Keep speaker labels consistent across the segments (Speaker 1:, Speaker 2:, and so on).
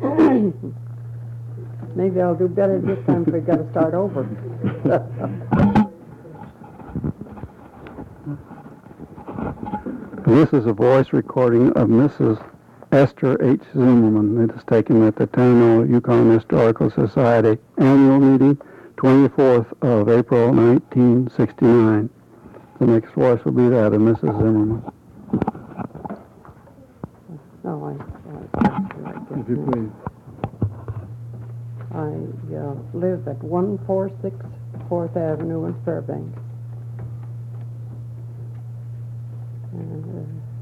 Speaker 1: Maybe I'll do better this time if we got to start over.
Speaker 2: This is a voice recording of Mrs. Esther H. Zimmerman. It is taken at the Tano Yukon Historical Society annual meeting, 24th of April, 1969. The next voice will be that of Mrs. Zimmerman.
Speaker 1: No,
Speaker 2: If you please.
Speaker 1: I live at 146 4th Avenue in Fairbanks. And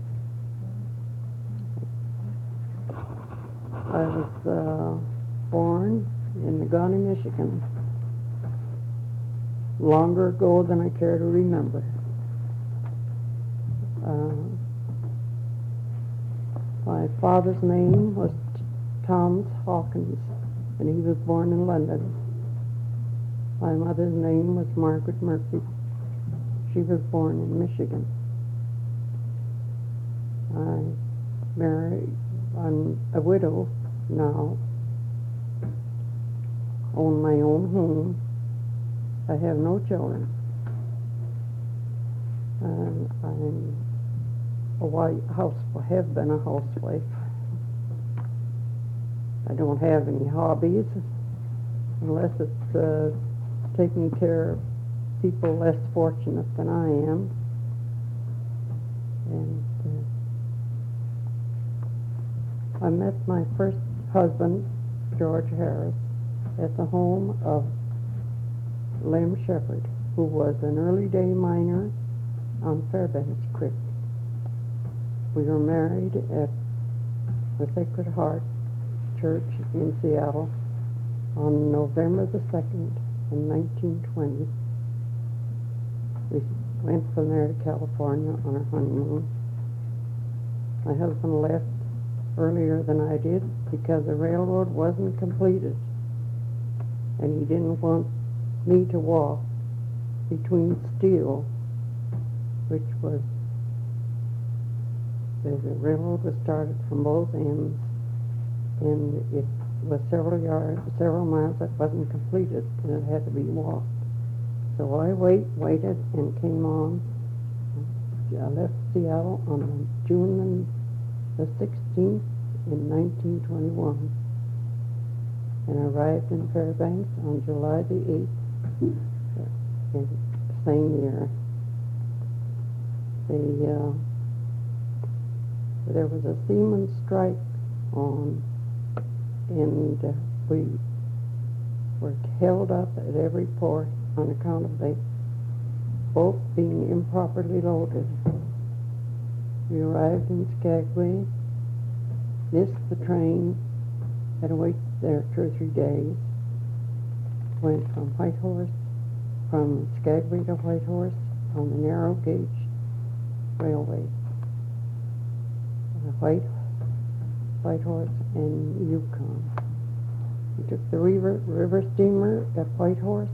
Speaker 1: I was born in Negaunee, Michigan, longer ago than I care to remember. My father's name was Thomas Hawkins, and he was born in London. My mother's name was Margaret Murphy. She was born in Michigan. I'm a widow now, own my own home. I have no children. And I'm have been a housewife. I don't have any hobbies unless it's taking care of people less fortunate than I am. And I met my first husband, George Harris, at the home of Lem Shepherd, who was an early day miner on Fairbanks Creek. We were married at the Sacred Heart Church in Seattle on November the 2nd in 1920. We went from there to California on our honeymoon. My husband left earlier than I did because the railroad wasn't completed, and he didn't want me to walk between Steele, which was, the railroad was started from both ends, and it was several miles that wasn't completed, and it had to be walked. So I waited and came on. I left Seattle on June the 16th in 1921, and arrived in Fairbanks on July the 8th in the same year. There was a seaman's strike on, and we were held up at every port on account of the boat being improperly loaded. We arrived in Skagway, missed the train, had to wait there 2 or 3 days, went from Skagway to Whitehorse on the narrow gauge railway. Whitehorse and Yukon. We took the river steamer at Whitehorse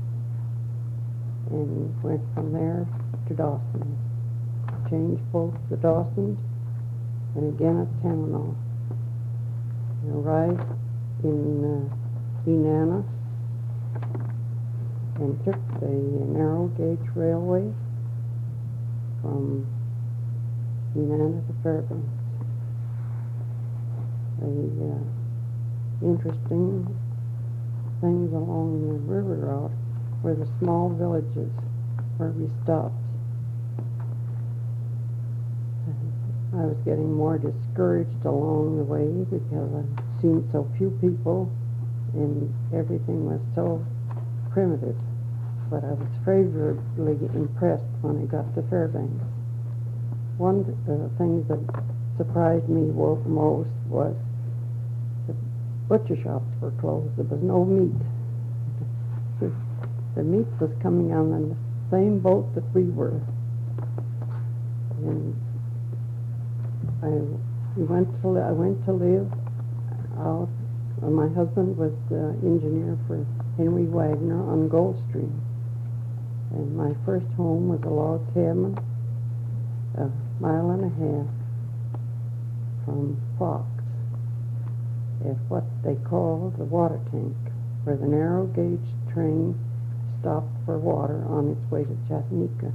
Speaker 1: and went from there to Dawson. Changed boats at Dawson and again at Tanana. We arrived in Enana and took the narrow gauge railway from Enana to Fairbanks. The interesting things along the river route were the small villages where we stopped. I was getting more discouraged along the way because I'd seen so few people and everything was so primitive. But I was favorably impressed when I got to Fairbanks. One of the things that surprised me most was the butcher shops were closed. There was no meat. The meat was coming on the same boat that we were. And I went to live out. My husband was the engineer for Henry Wagner on Goldstream. And my first home was a log cabin a mile and a half from Fox. at what they call the water tank, where the narrow gauge train stopped for water on its way to Chattanooga.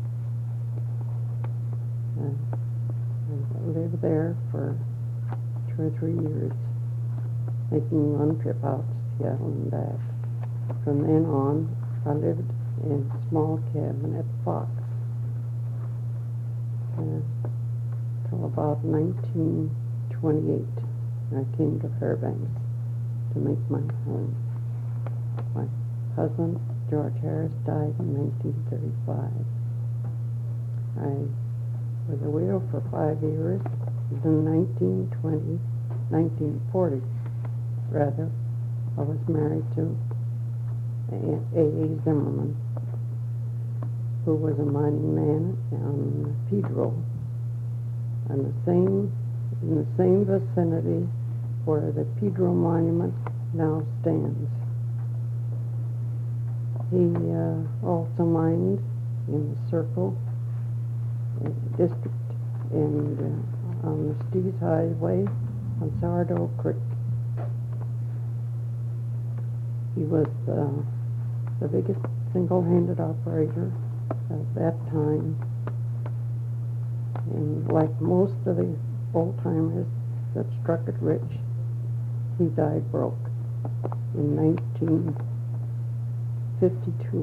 Speaker 1: I lived there for 2 or 3 years, making one trip out to Seattle and back. From then on, I lived in a small cabin at Fox till about 1928. I came to Fairbanks to make my home. My husband, George Harris, died in 1935. I was a widow for 5 years. In 1940, rather, I was married to A.A. Zimmerman, who was a mining man on Pedro, in the same vicinity where the Pedro Monument now stands. He also mined in the Circle District and on the Steves Highway on Sourdough Creek. He was the biggest single-handed operator at that time, and like most of the old-timers that struck it rich, he died broke in 1952.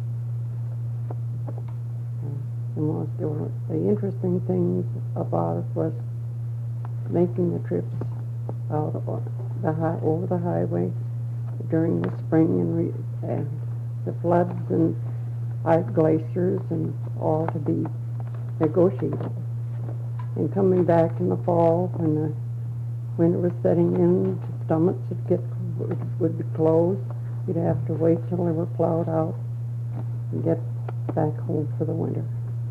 Speaker 1: The interesting things about it was making the trips out over the highway during the spring and the floods and ice glaciers and all to be negotiated. And coming back in the fall when the winter was setting in, the stomachs would be closed. You'd have to wait till they were plowed out and get back home for the winter.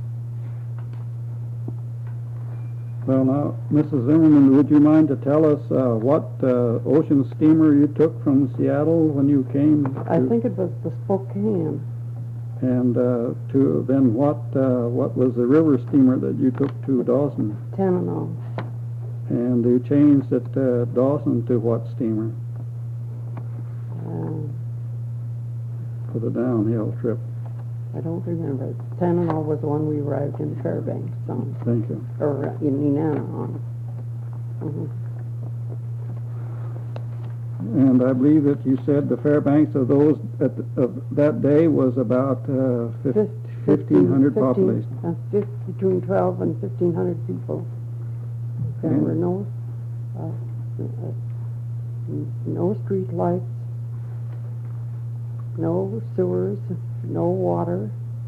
Speaker 2: Well, now, Mrs. Zimmerman, would you mind to tell us what ocean steamer you took from Seattle when you came?
Speaker 1: I think it was the Spokane.
Speaker 2: And then what was the river steamer that you took to Dawson?
Speaker 1: Tanana.
Speaker 2: And you changed at Dawson to what steamer for the downhill trip?
Speaker 1: I don't remember. Tanana was the one we arrived in Fairbanks on.
Speaker 2: Thank you.
Speaker 1: Or in Nenana on. Mm-hmm.
Speaker 2: And I believe that you said the Fairbanks of those of that day was about 1,500 population.
Speaker 1: Between 12 and 1,500 people. There were no street lights, no sewers, no water,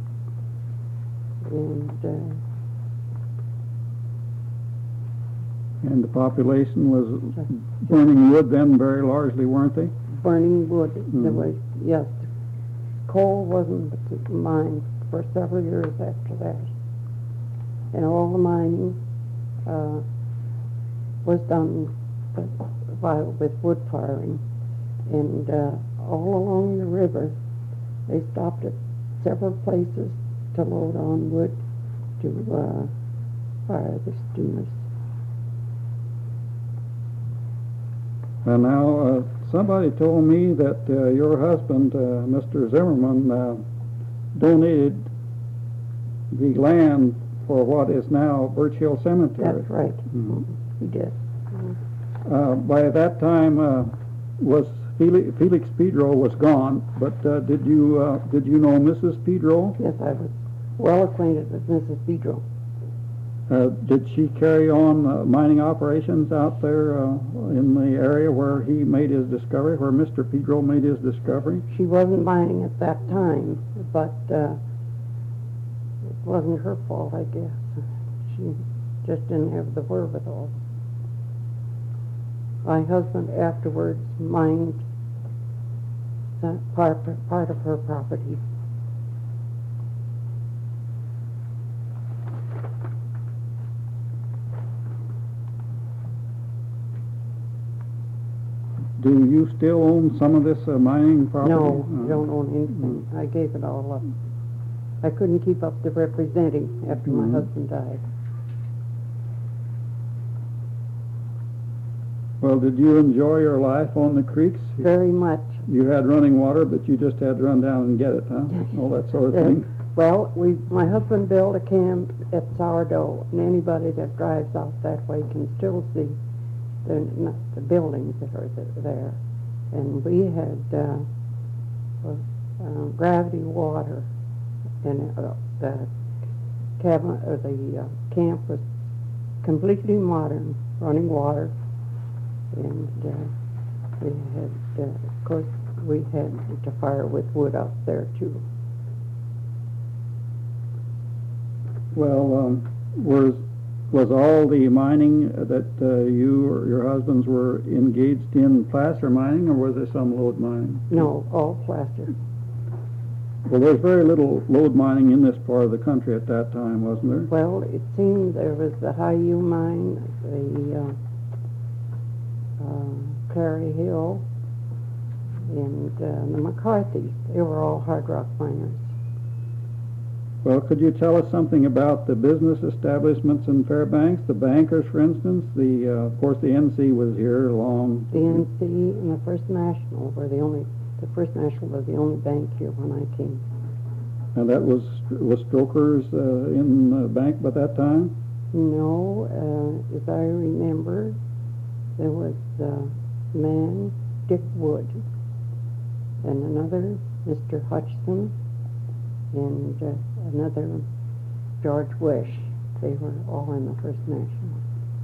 Speaker 2: and the population was burning wood then very largely, weren't they?
Speaker 1: Burning wood.
Speaker 2: Mm-hmm.
Speaker 1: There was, yes. Coal wasn't mined for several years after that. And all the mining was done with wood firing. And all along the river, they stopped at several places to load on wood to fire the steamers.
Speaker 2: And now, somebody told me that your husband, Mr. Zimmerman, donated the land for what is now Birch Hill Cemetery.
Speaker 1: That's right.
Speaker 2: Mm-hmm.
Speaker 1: He did.
Speaker 2: By that time, was Felix Pedro was gone, but did you know Mrs. Pedro?
Speaker 1: Yes, I was well acquainted with Mrs. Pedro.
Speaker 2: Did she carry on mining operations out there in the area where he made his discovery, where Mr. Pedro made his discovery?
Speaker 1: She wasn't mining at that time, but it wasn't her fault, I guess. She just didn't have the wherewithal. My husband afterwards mined that part of her property.
Speaker 2: Do you still own some of this mining property?
Speaker 1: No, I don't own anything. I gave it all up. I couldn't keep up the representing after my husband died.
Speaker 2: Well, did you enjoy your life on the creeks?
Speaker 1: very much.
Speaker 2: You had running water, but you just had to run down and get it, huh? All that sort of thing.
Speaker 1: Well, my husband built a camp at Sourdough, and anybody that drives out that way can still see the buildings that are there. And we had gravity water, and the cabin or the camp was completely modern, running water, and we had, of course, we had to fire with wood out there too.
Speaker 2: Well, was all the mining that you or your husbands were engaged in placer mining, or was there some lode mining?
Speaker 1: No, all plaster.
Speaker 2: Well, there's very little lode mining in this part of the country at that time, wasn't there?
Speaker 1: Well, it seemed there was the High-U mine, the Clary Hill, and the McCarthys. They were all hard rock miners.
Speaker 2: Well, could you tell us something about the business establishments in Fairbanks, the bankers, for instance? Of course, the NC was here along.
Speaker 1: The NC and the First National were the First National was the only bank here when I came.
Speaker 2: And that was Stroker's in the bank by that time?
Speaker 1: No, as I remember, there was a man, Dick Wood, and another, Mr. Hutchison, and another, George Wish. They were all in the First National.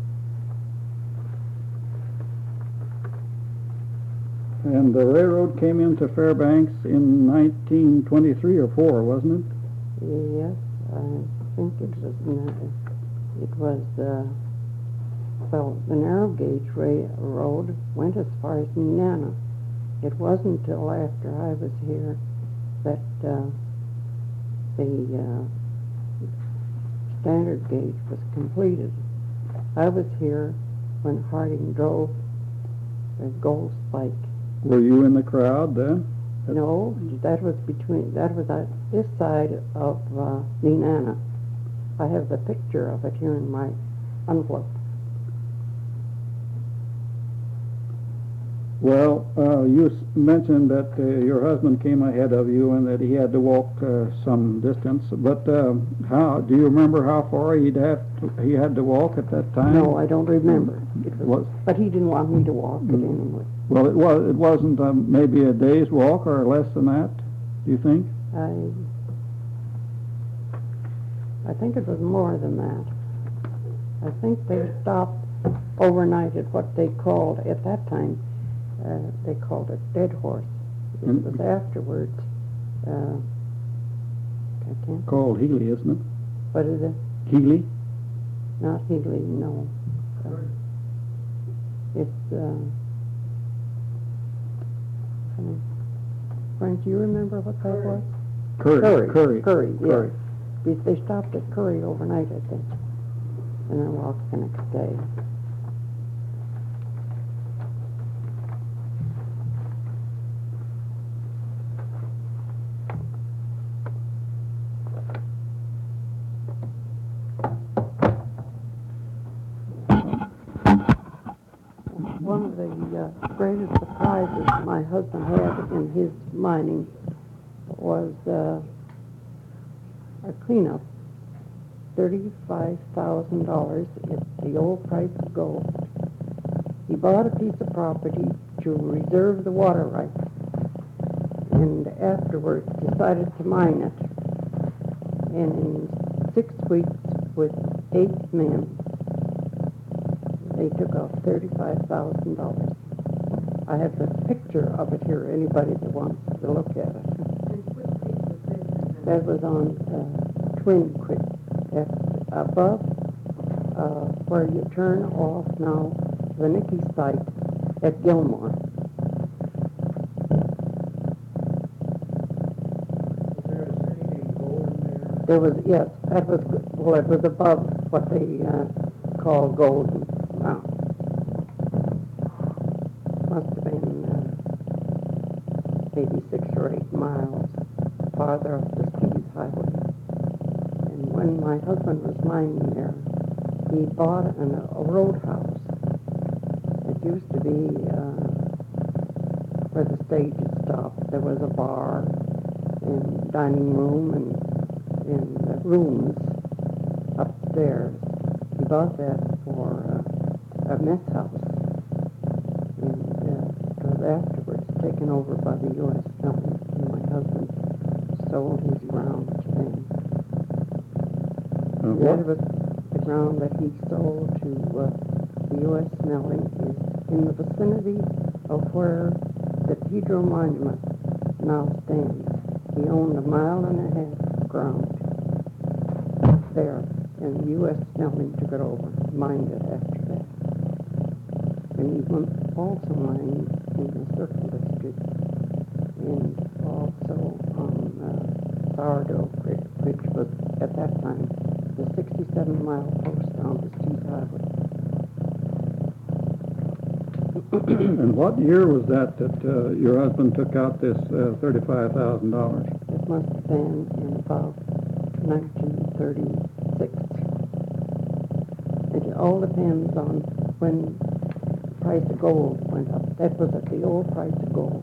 Speaker 2: And the railroad came into Fairbanks in 1923 or 4, wasn't it?
Speaker 1: Yes, I think it was, well, the narrow gauge road went as far as Nenana. It wasn't until after I was here that the standard gauge was completed. I was here when Harding drove the Gold Spike.
Speaker 2: Were you in the crowd then?
Speaker 1: No, that was at this side of Nenana. I have the picture of it here in my envelope.
Speaker 2: Well, you mentioned that your husband came ahead of you and that he had to walk some distance. But how do you remember how far he had to walk at that time?
Speaker 1: No, I don't remember. But he didn't want me to walk it anyway.
Speaker 2: Well, it wasn't maybe a day's walk or less than that. Do you think?
Speaker 1: I think it was more than that. I think they stopped overnight at what they called at that time. They called it Dead Horse. It was afterwards. I can't.
Speaker 2: Called Healy, isn't it?
Speaker 1: What is it?
Speaker 2: Healy?
Speaker 1: Not Healy, no. It's. Frank, do you remember what that was? Curry, yes. They stopped at Curry overnight, I think, and then walked the next day. One of the greatest surprises my husband had in his mining was a cleanup, $35,000 at the old price of gold. He bought a piece of property to reserve the water rights, and afterwards decided to mine it. And in 6 weeks, with 8 men, they took off $35,000. I have the picture of it here, anybody that wants to look at it. That was on Twin Creek. That's above where you turn off now the Nicky site at Gilmore.
Speaker 3: Is there a city named Golden there?
Speaker 1: There was, yes, that was, well, it was above what they call Golden. Wow. Must have been maybe 6 or 8 miles farther up the Steve's Highway. And when my husband was mining there, he bought a roadhouse. It used to be where the stage stopped. There was a bar and dining room and rooms upstairs. He bought that for a mess house, and it was afterwards taken over by the U.S. Film, and my husband sold his ground to them. That was the ground that he sold to the U.S. Snelling is in the vicinity of where the Pedro Monument now stands. He owned 1.5 miles of ground there, and the U.S. Snelling took it over, mined it after that. And he also mined in the Circle District and also on Sourdough Creek, which was at that time the 67-mile post on the Steed Highway.
Speaker 2: And what year was that your husband took out this $35,000?
Speaker 1: It must have been in about 1936. It all depends on when the price of gold went up. That was at the old price of gold.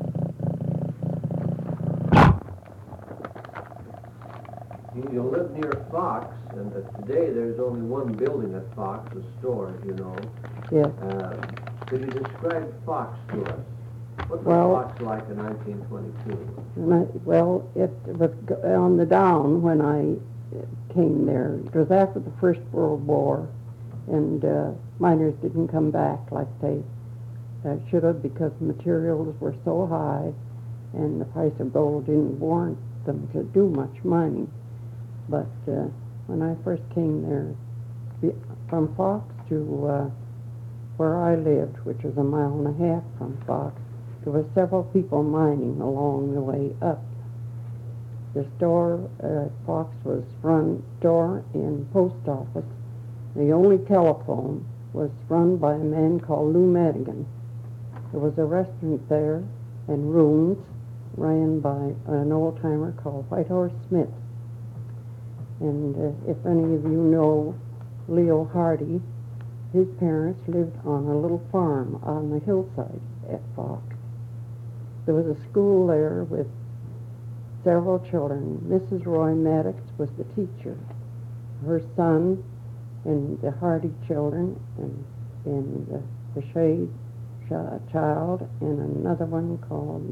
Speaker 4: You live near Fox, and today there's only one building at Fox, a store, you know.
Speaker 1: Yes.
Speaker 4: Could you describe Fox to us? What was Fox like in 1922?
Speaker 1: Well, it was on the down when I came there. It was after the First World War, and miners didn't come back like they should have because materials were so high, and the price of gold didn't warrant them to do much mining. But when I first came there, from Fox to where I lived, which was 1.5 miles from Fox, there were several people mining along the way up. The store at Fox was run store and post office. The only telephone was run by a man called Lou Madigan. There was a restaurant there and rooms ran by an old-timer called White Horse Smith. And if any of you know Leo Hardy, his parents lived on a little farm on the hillside at Fox. There was a school there with several children. Mrs. Roy Maddox was the teacher. Her son and the Hardy children and the Shade child and another one called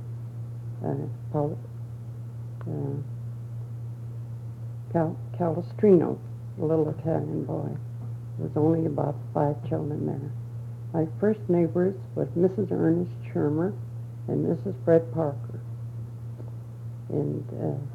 Speaker 1: Calestrino, a little Italian boy. There was only about 5 children there. My first neighbors was Mrs. Ernest Shermer and Mrs. Fred Parker. And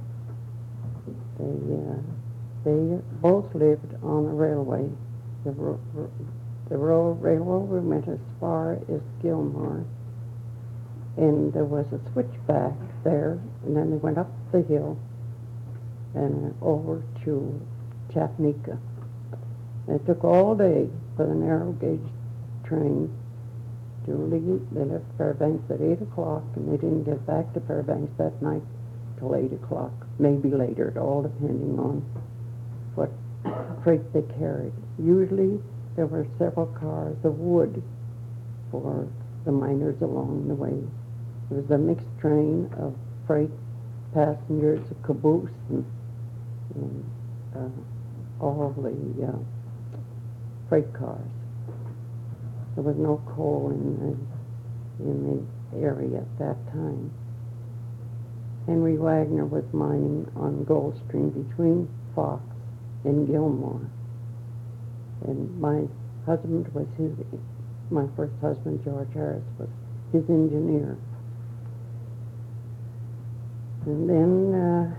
Speaker 1: they both lived on the railway. The railroad went as far as Gilmore, and there was a switchback there, and then they went up the hill and over to Chapneka. It took all day for the narrow gauge train to leave. They left Fairbanks at 8 o'clock, and they didn't get back to Fairbanks that night till 8 o'clock, maybe later, it all depending on what freight they carried. Usually there were several cars of wood for the miners along the way. It was a mixed train of freight, passengers, a caboose, and all the freight cars. There was no coal in the area at that time. Henry Wagner was mining on Goldstream between Fox and Gilmore. And my husband was my first husband, George Harris, was his engineer. And then,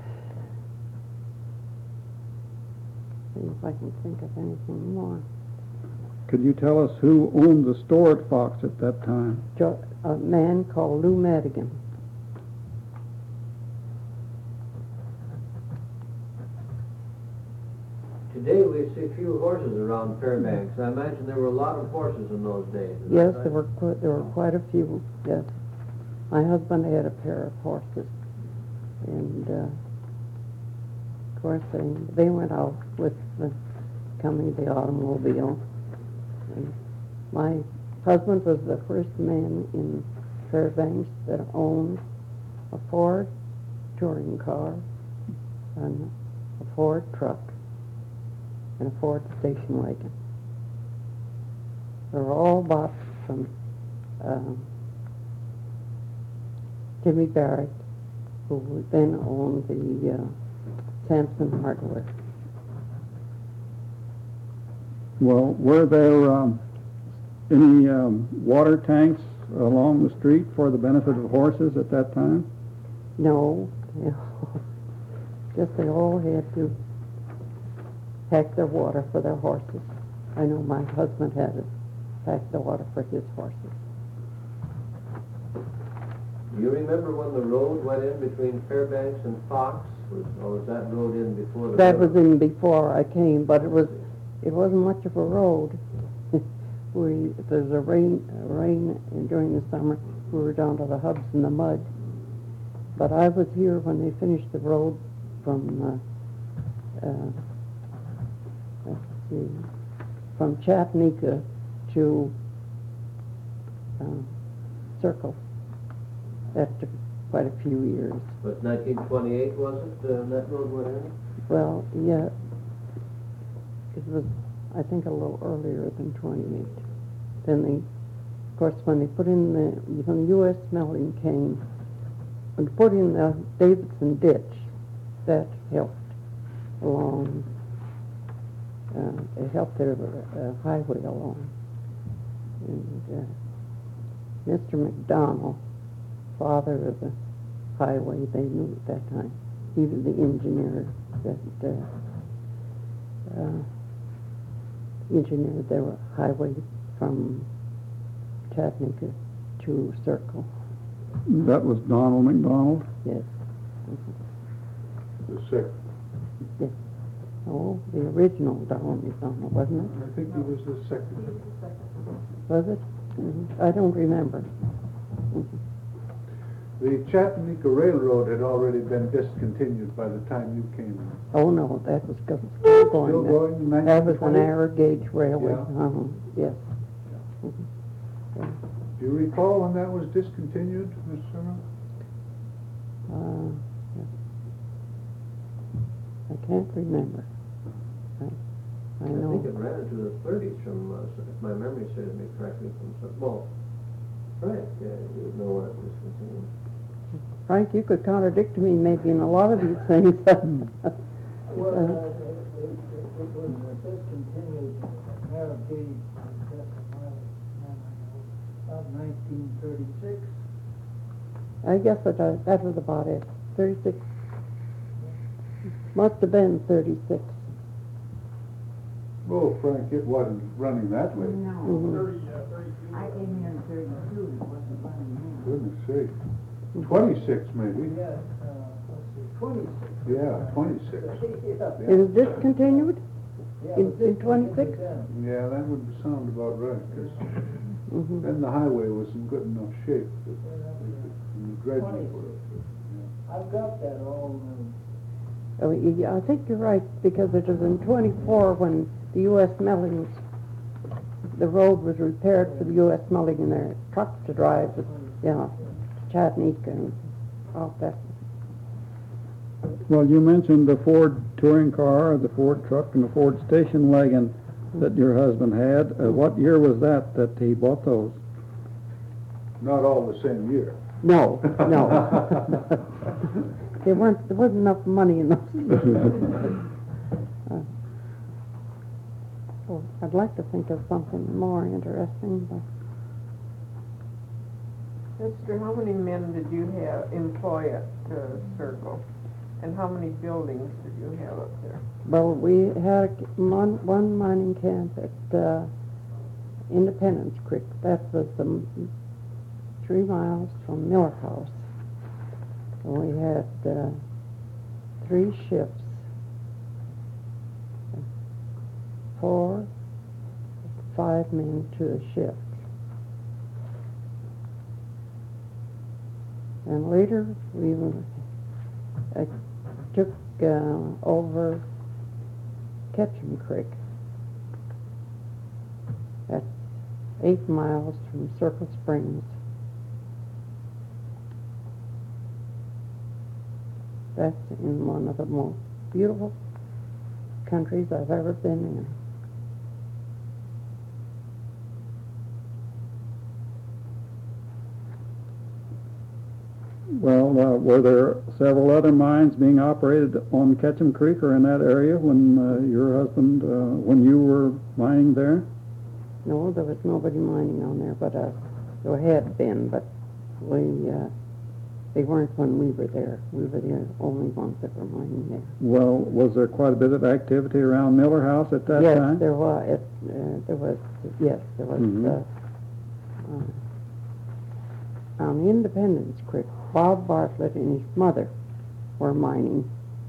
Speaker 1: see if I can think of anything more.
Speaker 2: Could you tell us who owned the store at Fox at that time?
Speaker 1: A man called Lou Madigan.
Speaker 4: Today we see few horses around Fairbanks. I imagine there were a lot of horses in those days.
Speaker 1: Yes, there were quite a few. Yes, my husband had a pair of horses, and of course they went out with the coming of the automobile. And my husband was the first man in Fairbanks that owned a Ford touring car and a Ford truck and a Ford station wagon. They were all bought from Jimmy Barrett, who then owned the Sampson Hardware.
Speaker 2: Well, were there any water tanks along the street for the benefit of horses at that time?
Speaker 1: No, just they all had to pack their water for their horses. I know my husband had to pack the water for his horses.
Speaker 4: Do you remember when the road went in between Fairbanks and Fox? Or was that road in before the
Speaker 1: That
Speaker 4: river?
Speaker 1: was in before I came, but it wasn't much of a road. If there's a rain during the summer, we were down to the hubs in the mud. But I was here when they finished the road from let's see, from Chattanooga to Circle. That took quite a few years.
Speaker 4: But 1928, was it, that road went in?
Speaker 1: Well, yeah, it was, I think, a little earlier than 28. Then they, of course, when they put in when the U.S. Melting came, and put in the Davidson ditch, that helped along, it helped their highway along. And Mr. McDonald, father of the highway, they knew at that time. He was the engineer that engineered the highway from Chattanooga to Circle.
Speaker 2: That was Donald McDonald?
Speaker 1: Yes.
Speaker 3: The second.
Speaker 1: Oh, the original Donald McDonald, wasn't it?
Speaker 3: I think he was the second.
Speaker 1: Was it? I don't remember.
Speaker 3: The Chattanooga Railroad had already been discontinued by the time you came in.
Speaker 1: Oh, no, that was still
Speaker 3: Still
Speaker 1: going.
Speaker 3: going in
Speaker 1: That was an
Speaker 3: 1920?
Speaker 1: narrow gauge railway.
Speaker 3: Yeah.
Speaker 1: Yes.
Speaker 3: Do you recall when that was discontinued, Ms. Summer?
Speaker 1: I can't remember. I
Speaker 4: I think
Speaker 1: know.
Speaker 4: it ran into the 30s from, if my memory serves me correctly, well, right, yeah, you would know when it was discontinued.
Speaker 1: Frank, you could contradict me maybe in a lot of these things.
Speaker 5: Well, it was discontinued, narrow gauge, about 1936.
Speaker 1: I guess that was about it. 36. Must have been 36.
Speaker 3: Oh, Frank, it wasn't running that way.
Speaker 5: No,
Speaker 1: Mhm.
Speaker 5: I came here in 32, it wasn't running then.
Speaker 3: Goodness sake. 26 maybe.
Speaker 5: Yeah, let's see, 26.
Speaker 3: Yeah, 26.
Speaker 5: Yeah.
Speaker 1: It was discontinued?
Speaker 5: Yeah,
Speaker 1: in
Speaker 5: it was
Speaker 1: 26?
Speaker 5: discontinued then.
Speaker 3: Yeah, that would sound about right, because
Speaker 1: Mm-hmm.
Speaker 3: then the highway was in good enough shape that the dredges were.
Speaker 5: I've got that all,
Speaker 1: Oh, yeah, I think you're right, because it was in 24 when the U.S. Melting, the road was repaired for the U.S. Melting and their trucks to drive, Chattanooga and all that.
Speaker 2: Well, you mentioned the Ford touring car, the Ford truck, and the Ford station wagon that your husband had. What year was that he bought those?
Speaker 3: Not all the same year.
Speaker 1: No. There wasn't enough money in those. So I'd like to think of something more interesting, but
Speaker 6: Sister, how many men did you employ at Circle? And how many buildings did you have up there?
Speaker 1: well, we had one mining camp at Independence Creek. That was 3 miles from Miller House. And we had 3 shifts, 4, 5 men to a shift. And later we took over Ketchum Creek. 8 miles from Circle Springs. That's in one of the most beautiful countries I've ever been in.
Speaker 2: Well, were there several other mines being operated on Ketchum Creek or in that area when your husband, when you were mining there?
Speaker 1: No, there was nobody mining on there, but there had been, but they weren't when we were there. We were the only ones that were mining there.
Speaker 2: Well, was there quite a bit of activity around Miller House at that
Speaker 1: Yes,
Speaker 2: time?
Speaker 1: there was. Yes, there was.
Speaker 2: Mhm.
Speaker 1: On Independence Creek, Bob Bartlett and his mother were mining.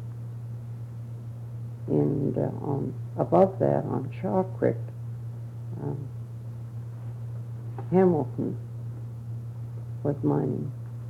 Speaker 1: And above that, on Shaw Creek, Hamilton was mining.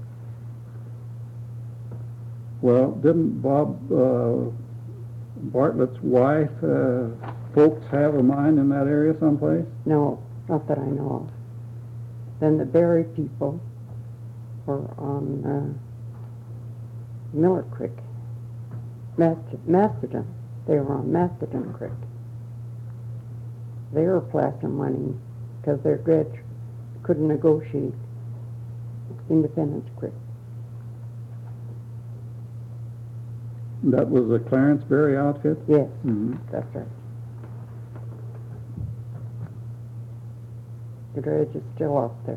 Speaker 2: Well, didn't Bob Bartlett's wife, folks have a mine in that area someplace?
Speaker 1: No, not that I know of. Then the Berry people were on Miller Creek. Mastodon. They were on Mastodon Creek. They were placer mining because their dredge couldn't negotiate Independence Creek.
Speaker 2: That was a Clarence Berry outfit?
Speaker 1: Yes,
Speaker 2: Mhm.
Speaker 1: that's right. The dredge is still up there.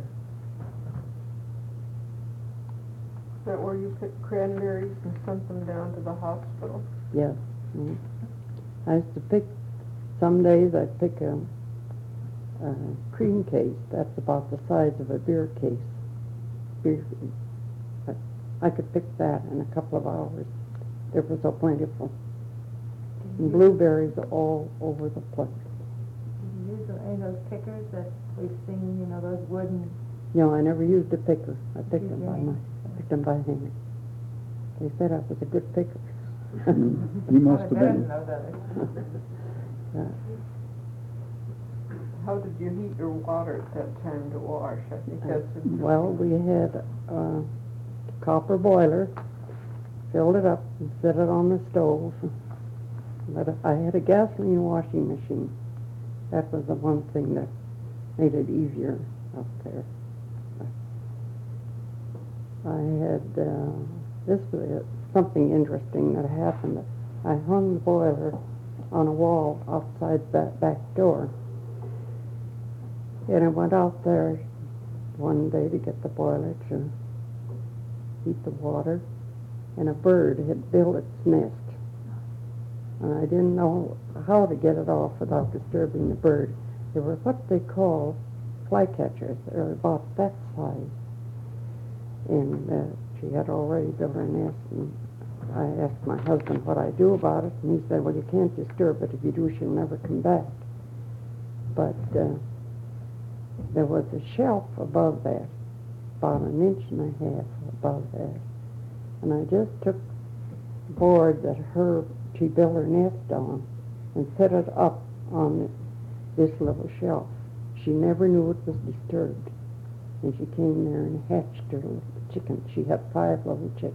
Speaker 6: Is that where you pick cranberries and sent them down to the hospital?
Speaker 1: Yes. Mhm. I used to pick, some days I'd pick a cream case. That's about the size of a beer case. I could pick that in a couple of hours. They were so plentiful. And blueberries all over the place.
Speaker 7: Did you use any of those pickers that we've seen, you know, those wooden?
Speaker 1: No, I never used a picker. I picked them by
Speaker 7: Yeah.
Speaker 1: I picked them by hand. They said I was a good picker.
Speaker 2: You must have
Speaker 7: Better
Speaker 2: been.
Speaker 7: than those others.
Speaker 6: How did you heat your water at that time to wash? I think that's interesting.
Speaker 1: Well, we had a copper boiler, filled it up and set it on the stove. But I had a gasoline washing machine. That was the one thing that made it easier up there. I had, this was something interesting that happened. I hung the boiler on a wall outside that back door. And I went out there one day to get the boiler to heat the water, and a bird had built its nest. And I didn't know how to get it off without disturbing the bird. They were what they call flycatchers. They're about that size. And she had already built her nest, and I asked my husband what I do about it, and he said, well, you can't disturb it. If you do, she'll never come back. But there was a shelf above that, about 1.5 inches above that. And I just took the board that she built her nest on and set it up on this little shelf. She never knew it was disturbed. And she came there and hatched her little chicken. She had 5 little chicks.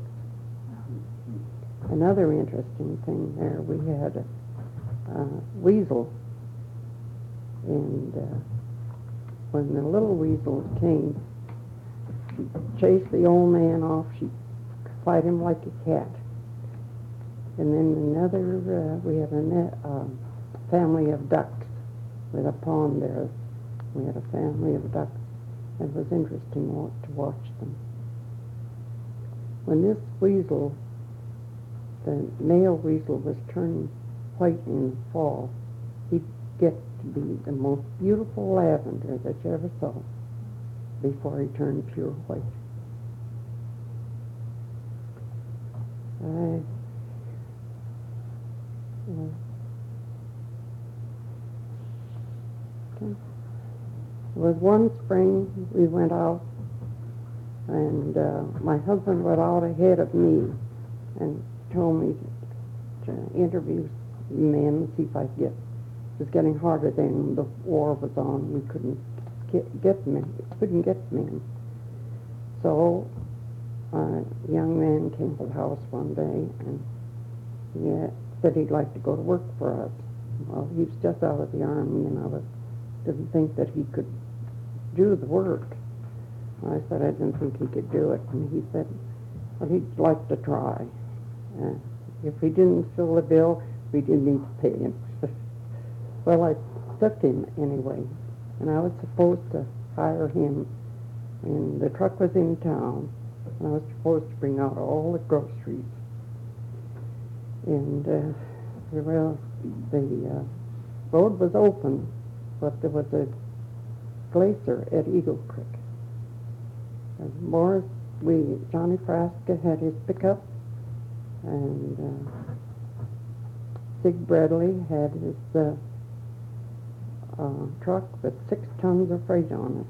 Speaker 1: Another interesting thing there, we had a weasel. And when the little weasels came, she chased the old man off. She could fight him like a cat. And then we had a family of ducks with a pond there. We had a family of ducks. It was interesting to watch them. When this weasel, the male weasel, was turning white in the fall, he'd get to be the most beautiful lavender that you ever saw before he turned pure white. It was one spring we went out, and my husband went out ahead of me and told me to interview men and see if I could get. It was getting harder then. The war was on. We couldn't get men, couldn't get men. So a young man came to the house one day and he said he'd like to go to work for us. Well, he was just out of the army, and I didn't think that he could do the work. I said I didn't think he could do it, and he said, well, he'd like to try. If he didn't fill the bill, we didn't need to pay him. Well, I took him anyway, and I was supposed to hire him, and the truck was in town, and I was supposed to bring out all the groceries. And, well, the road was open, but there was a glacier at Eagle Creek. And Johnny Frasca had his pickup, and Sig Bradley had his truck with 6 tons of freight on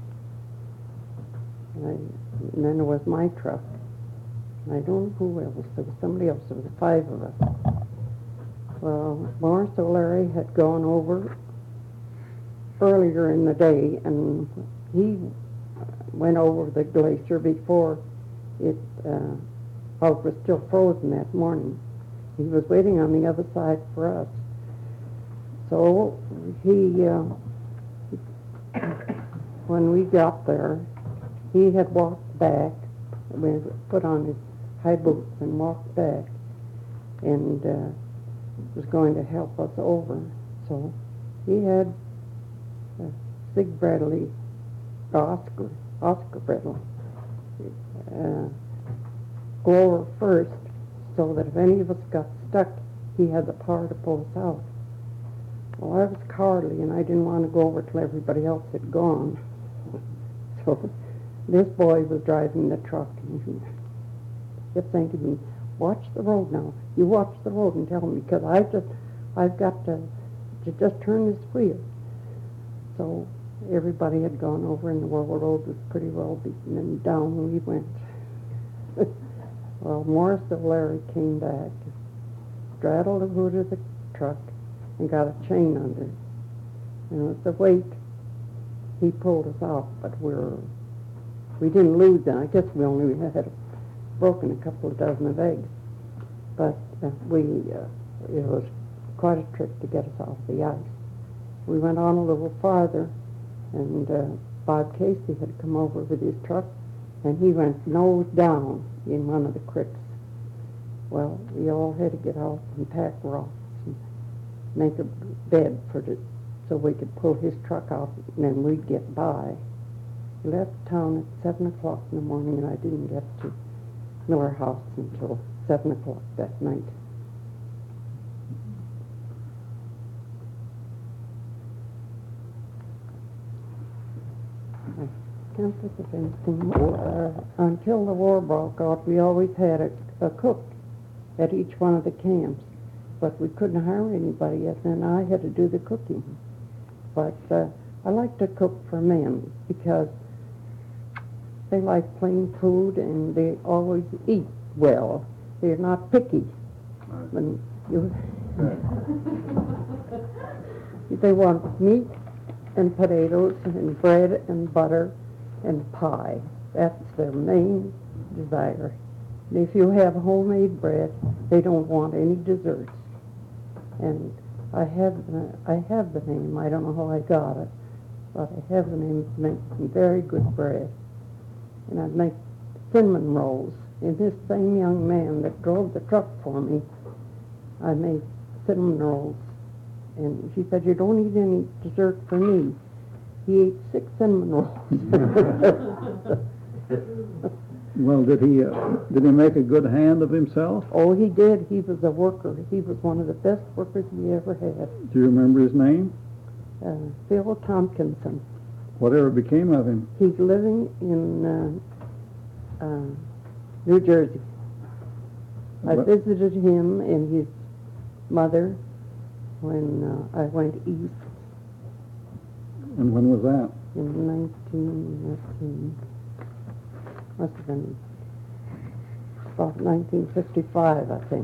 Speaker 1: it. And then there was my truck. And I don't know who else. There was somebody else. There was 5 of us. Well, Morris O'Leary had gone over earlier in the day, and he went over the glacier before it was still frozen that morning. He was waiting on the other side for us. So when we got there, he had walked back, put on his high boots and walked back, and was going to help us over. So he had Sig Bradley, Oscar Bradley, go over first, so that if any of us got stuck, he had the power to pull us out. Well, I was cowardly, and I didn't want to go over till everybody else had gone. So this boy was driving the truck, and he kept saying to me, watch the road now. You watch the road and tell me, because I've got to just turn this wheel. So everybody had gone over, and the road was pretty well beaten, and down we went. Well, Morris O'Leary came back, straddled the hood of the truck, and got a chain under it. And with the weight, he pulled us out, but we didn't lose them. I guess we only had broken a couple of dozen of eggs. But it was quite a trick to get us off the ice. We went on a little farther, and Bob Casey had come over with his truck, and he went nose down in one of the creeks. Well, we all had to get out and pack rocks and make a bed so we could pull his truck out, and then we'd get by. We left town at 7 o'clock in the morning, and I didn't get to Miller House until 7 o'clock that night. I can't think of anything more. Until the war broke out, we always had a cook at each one of the camps, but we couldn't hire anybody yet, and I had to do the cooking. But I like to cook for men because they like plain food, and they always eat well. They're not picky. When they want meat and potatoes and bread and butter and pie. That's their main desire. And if you have homemade bread, they don't want any desserts. And I have the name. I don't know how I got it, but I have the name to make some very good bread. And I'd make cinnamon rolls. And this same young man that drove the truck for me, I made cinnamon rolls. And she said, you don't eat any dessert for me. He ate 6 cinnamon rolls.
Speaker 2: Well, did he make a good hand of himself?
Speaker 1: Oh, he did. He was a worker. He was one of the best workers we ever had.
Speaker 2: Do you remember his name?
Speaker 1: Phil Tompkinson.
Speaker 2: Whatever became of him?
Speaker 1: He's living in New Jersey. I visited him and his mother when I went east.
Speaker 2: And when was that?
Speaker 1: In must have been about 1955, I think.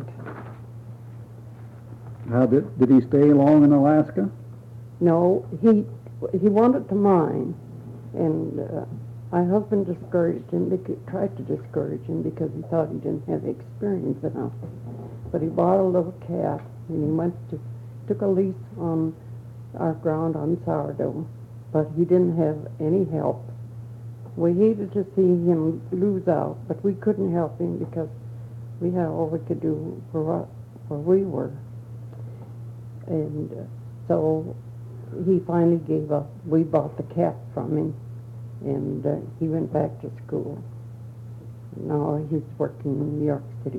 Speaker 2: How did he stay long in Alaska?
Speaker 1: No, he wanted to mine, And my husband discouraged him, tried to discourage him because he thought he didn't have experience enough. But he bought a little cat, and he took a lease on our ground on sourdough, but he didn't have any help. We hated to see him lose out, but we couldn't help him because we had all we could do for where we were. And so he finally gave up. We bought the cat from him, and he went back to school. Now he's working in New York City.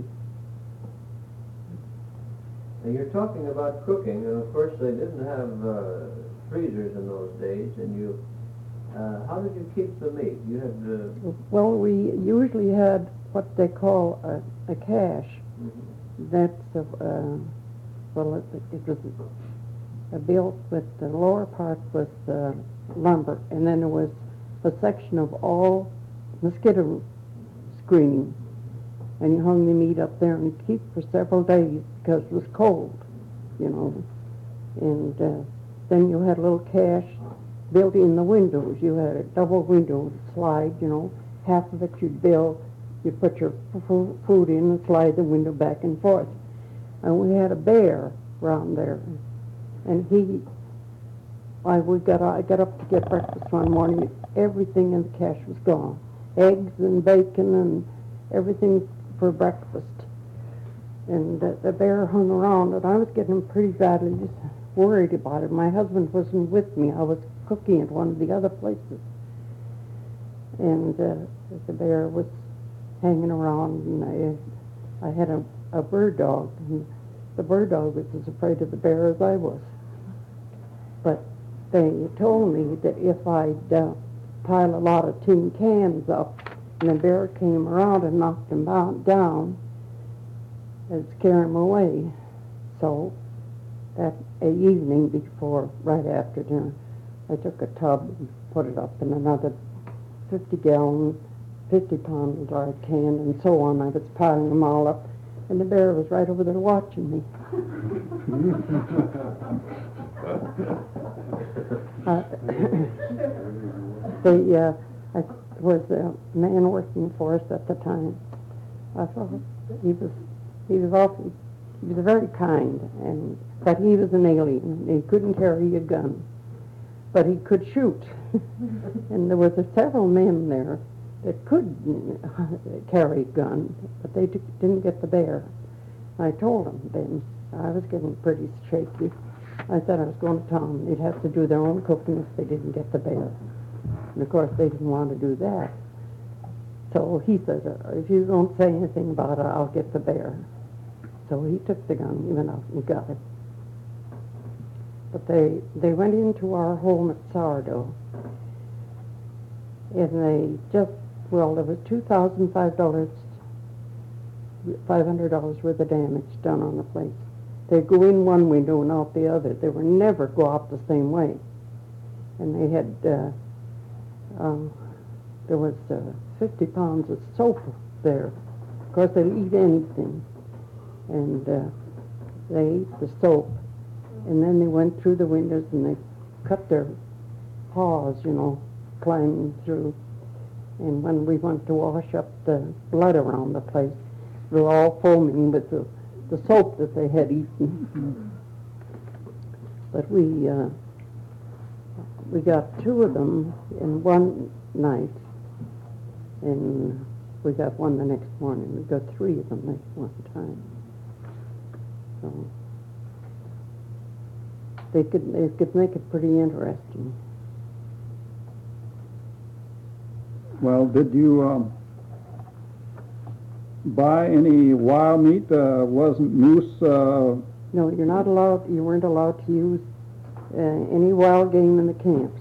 Speaker 4: Now, you're talking about cooking, and of course they didn't have freezers in those days, and you, how did you keep the meat? You had
Speaker 1: Well, we usually had what they call a cache. That's well, it was built with the lower part was lumber, and then there was a section of all mosquito screening, and you hung the meat up there and keep for several days because it was cold, you know. And then you had a little cache built in the windows. You had a double window slide, you know. Half of it you'd put your food in and slide the window back and forth. And we had a bear around there, and I got up to get breakfast one morning. Everything in the cache was gone, eggs and bacon and everything for breakfast. And the bear hung around, and I was getting pretty badly worried about it. My husband wasn't with me. I was cooking at one of the other places, and the bear was hanging around, and I had a bird dog, and the bird dog was as afraid of the bear as I was. But they told me that if I'd pile a lot of tin cans up, and the bear came around and knocked them down, it'd scare him away. So that evening before, right after dinner, I took a tub and put it up in another 50-gallon, 50-pound large can, and so on. I was piling them all up, and the bear was right over there watching me. I was a man working for us at the time. I thought he was very kind, but he was an alien. He couldn't carry a gun, but he could shoot. And there was several men there that could carry a gun, but they didn't get the bear. I told them then. I was getting pretty shaky. I said I was going to tell them they'd have to do their own cooking if they didn't get the bear. And of course they didn't want to do that. So he said, if you don't say anything about it, I'll get the bear. So he took the gun, he went out and got it. But they went into our home at Sourdough, and there was $500 worth of damage done on the place. They'd go in one window and out the other. They would never go out the same way. And they had, there was 50 pounds of soap there. Of course, they'd eat anything. And they ate the soap. And then they went through the windows and they cut their paws, you know, climbing through. And when we went to wash up the blood around the place, they were all foaming with the soap that they had eaten. But we got two of them in one night, and we got one the next morning. We got three of them at one time. So they could make it pretty interesting.
Speaker 2: Well, did you buy any wild meat? Wasn't moose?
Speaker 1: No, you weren't allowed to use any wild game in the camps.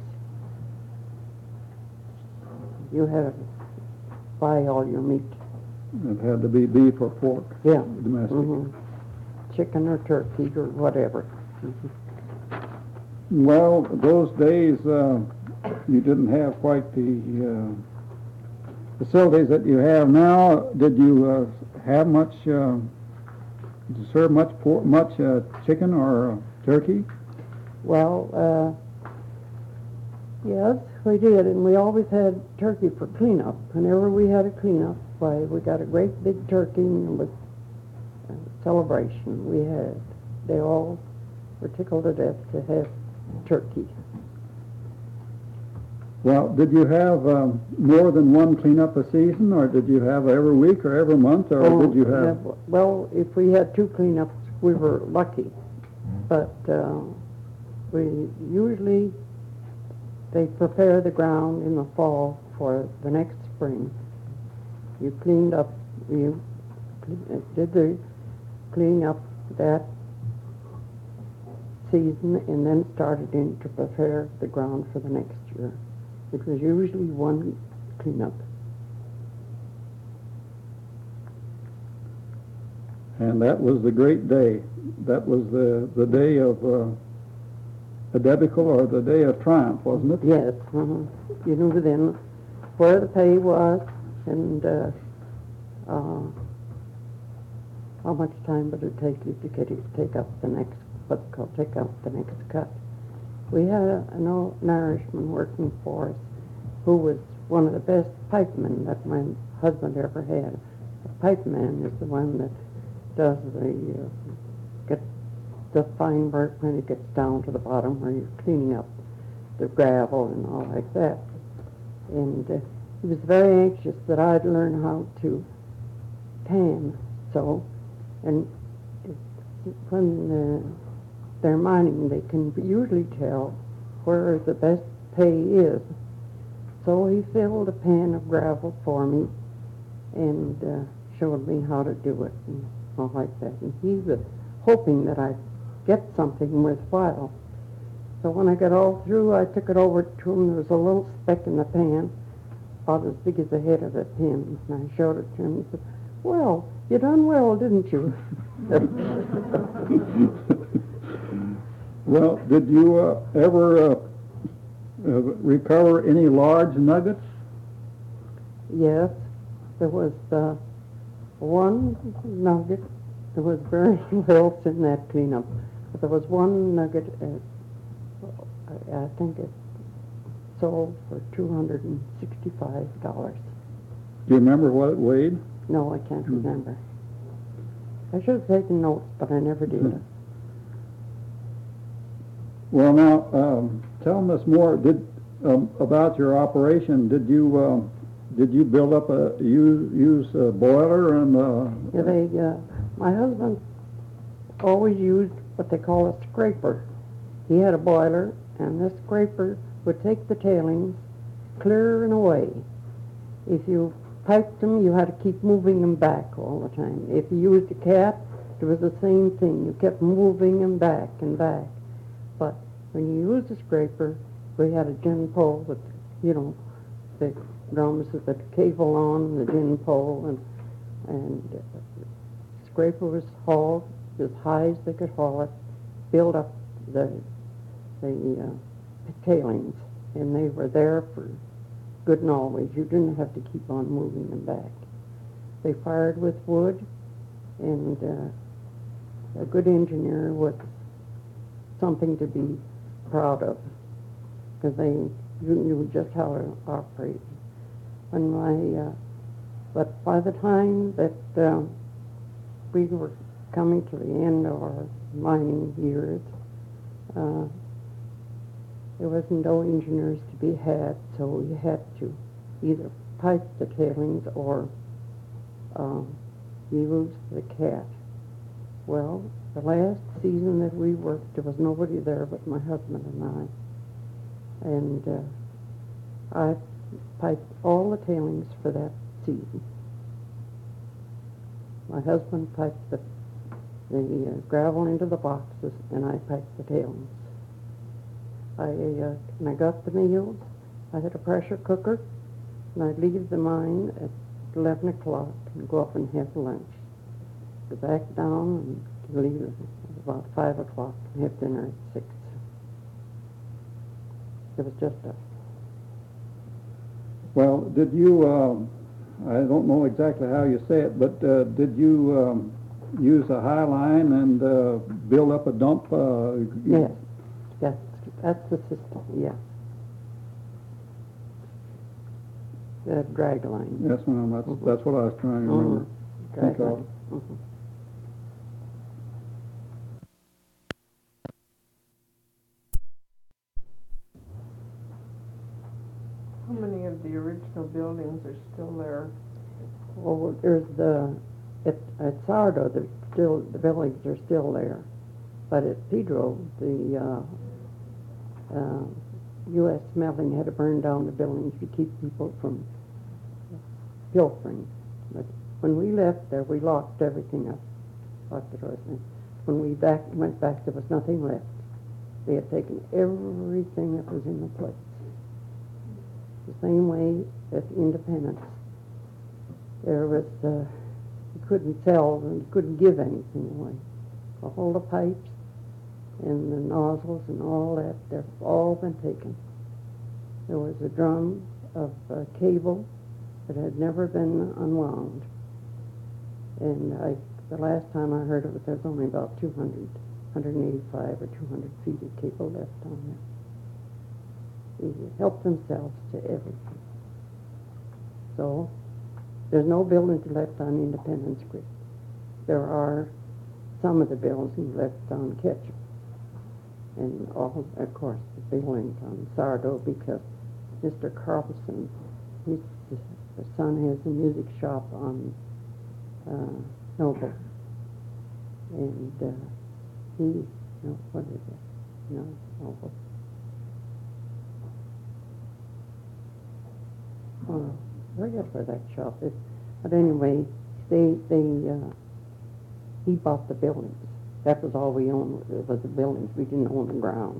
Speaker 1: You had to buy all your meat.
Speaker 2: It had to be beef or pork.
Speaker 1: Yeah.
Speaker 2: Domestic.
Speaker 1: Mm-hmm. Chicken or turkey or whatever. Mm-hmm.
Speaker 2: Well, those days you didn't have quite the facilities that you have now. Did you have much? Did you serve much chicken or turkey?
Speaker 1: Well, yes, we did, and we always had turkey for cleanup. Whenever we had a cleanup, why, we got a great big turkey, and it was a celebration. They all were tickled to death to have turkey.
Speaker 2: Well, did you have more than one cleanup a season, or did you have every week or every month, or did you have?
Speaker 1: Well, if we had 2 cleanups, we were lucky. But we usually, they prepare the ground in the fall for the next spring. You cleaned up, you did the cleaning up that season and then started in to prepare the ground for the next year. It was usually 1 cleanup.
Speaker 2: And that was the great day. That was the day of the debacle, or the day of triumph, wasn't it?
Speaker 1: Yes. You knew then where the pay was and how much time would it take you to take up the next, take up the next cut. We had an Irishman working for us who was one of the best pipemen that my husband ever had. A pipeman is the one that does get the fine work when it gets down to the bottom where you're cleaning up the gravel and all like that. And he was very anxious that I'd learn how to pan. So, and when they're mining, they can usually tell where the best pay is. So he filled a pan of gravel for me and showed me how to do it and all like that. And he was hoping that I'd get something worthwhile. So when I got all through, I took it over to him. There was a little speck in the pan, about as big as the head of a pin. And I showed it to him and said, "Well, you done well, didn't you?"
Speaker 2: Well, did you ever recover any large nuggets?
Speaker 1: Yes, there was one nugget. There was very little else in that cleanup, but there was one nugget. I think it sold for $265.
Speaker 2: Do you remember what it weighed?
Speaker 1: No, I can't remember. I should have taken notes, but I never did.
Speaker 2: Well, now tell us more. About your operation? Did you build up use a boiler and?
Speaker 1: Yeah, my husband always used what they call a scraper. He had a boiler, and this scraper would take the tailings clear and away. If you piped them, you had to keep moving them back all the time. If you used a cat, it was the same thing. You kept moving them back and back. But when you used a scraper, we had a gin pole with, the drums with the cable on, the gin pole, and the scraper was hauled as high as they could haul it, build up the tailings, and they were there for good and always. You didn't have to keep on moving them back. They fired with wood, and a good engineer was something to be proud of, because they knew just how to operate. But by the time that we were coming to the end of our mining years, there wasn't no engineers to be had, so we had to either pipe the tailings or use the cat. Well, the last season that we worked, there was nobody there but my husband and I. And I piped all the tailings for that season. My husband piped the gravel into the boxes, and I piped the tailings. When I got the meals, I had a pressure cooker, and I'd leave the mine at 11 o'clock and go up and have lunch. Go back down and leave at about 5 o'clock and have dinner at 6. It was just us.
Speaker 2: Well, did you, I don't know exactly how you say it, but did you use a high line and build up a dump?
Speaker 1: Yes, that's the system, yes. the drag line.
Speaker 2: Yes, ma'am, that's what I was trying to remember.
Speaker 1: Drag
Speaker 2: Think of
Speaker 1: line. Mhm.
Speaker 6: How many of the original buildings are still there?
Speaker 1: Well, there's at Sardo, the buildings are still there. But at Pedro, the U.S. Smelting had to burn down the buildings to keep people from pilfering. But when we left there, we locked everything up, locked the doors. And when we went back, there was nothing left. They had taken everything that was in the place. The same way at Independence. There was, you couldn't sell and you couldn't give anything away. All the pipes and the nozzles and all that, they've all been taken. There was a drum of cable that had never been unwound. And the last time I heard of it, there's only about 185 or 200 feet of cable left on there. They helped themselves to everything. So, there's no buildings left on Independence Creek. There are some of the buildings left on Ketchum. And all, of course, the buildings on Sardo, because Mr. Carlson, the son has a music shop on Noble. And what is it? No, Noble. Oh, I forget where that shop is. But anyway, he bought the buildings. That was all we owned, was the buildings. We didn't own the ground.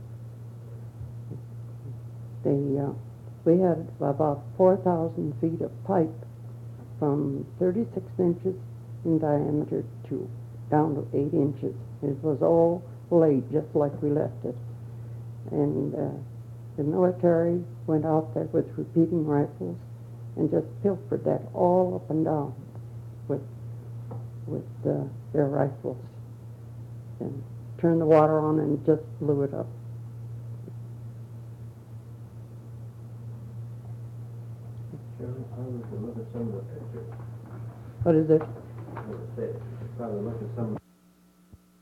Speaker 1: We had about 4,000 feet of pipe from 36 inches in diameter to down to 8 inches. It was all laid just like we left it. And the military went out there with repeating rifles and just pilfered that all up and down with their rifles. And turned the water on and just blew it up.
Speaker 4: Shirley, probably we can look at some of the pictures.
Speaker 1: What is it?
Speaker 4: I would say, probably look at some of